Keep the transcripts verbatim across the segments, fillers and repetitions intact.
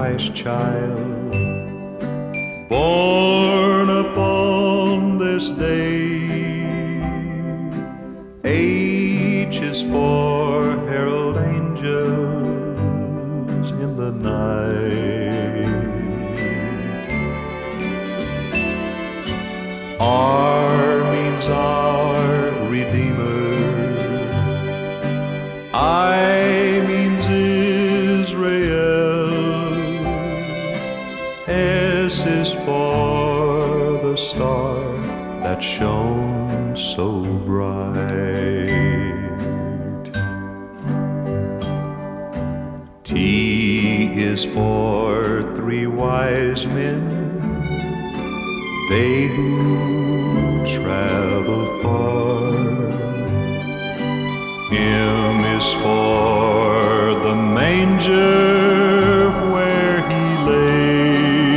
Christ child, born upon this day. H is for herald angels in the night. R means our Redeemer. I means Israel. S is for the star that shone so bright. T is for three wise men, they who travel far. M is for the manger where he lay.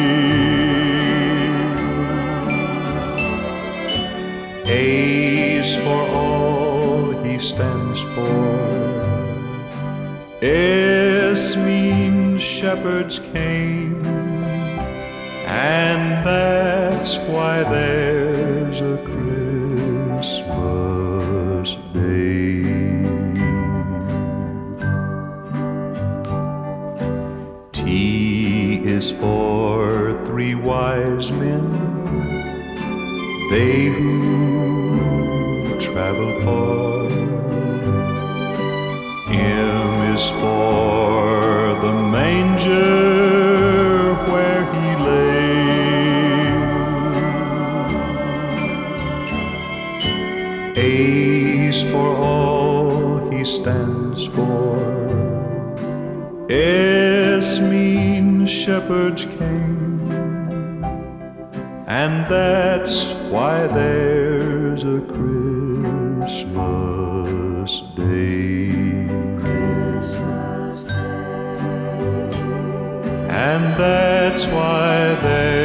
A's for all he stands for. S means shepherds came, and that's why there's a Christmas Day. T is for three wise men, they who travel far. M is for the manger where he lay. A's for all he stands for. S means shepherds came, and that's why there's a Christmas Day. Christmas Day. And that's why there's